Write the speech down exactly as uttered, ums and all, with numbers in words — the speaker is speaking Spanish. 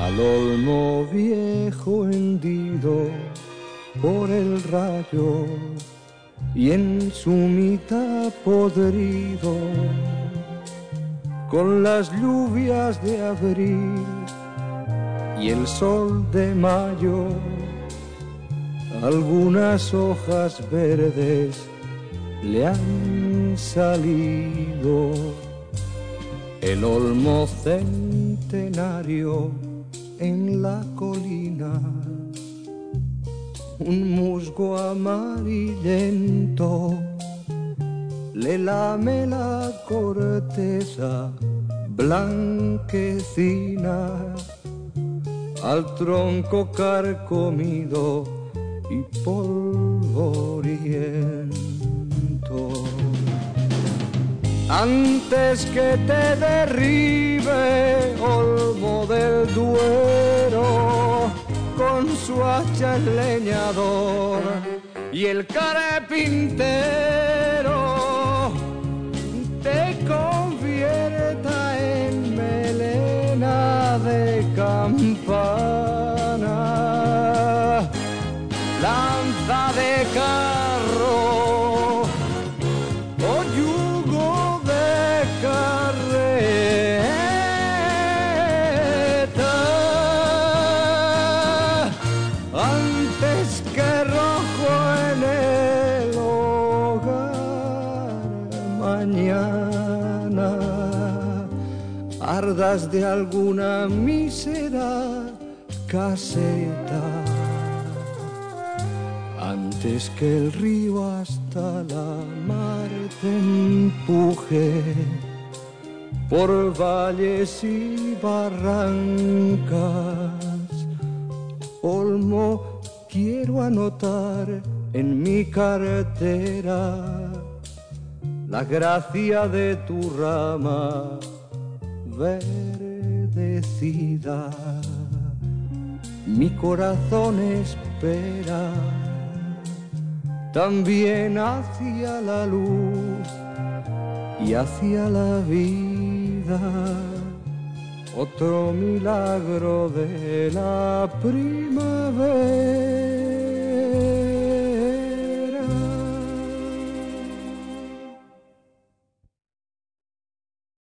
al olmo viejo hendido por el rayo y en su mitad podrido, con las lluvias de abril y el sol de mayo, algunas hojas verdes le han salido. El olmo centenario en la colina, un musgo amarillento le lame la corteza blanquecina al tronco carcomido y polvoriento. Antes que te derribe, olmo del Duero, con su hacha el leñador y el carpintero te convierta en melena de campana, lanza de carro o yugo de carreta, antes que rojo en el hogar mañana ardas de alguna mísera caseta, antes que el río hasta la mar te empuje por valles y barrancas. Olmo, quiero anotar en mi cartera la gracia de tu rama verdecida. Mi corazón espera también hacia la luz y hacia la vida, otro milagro de la primavera.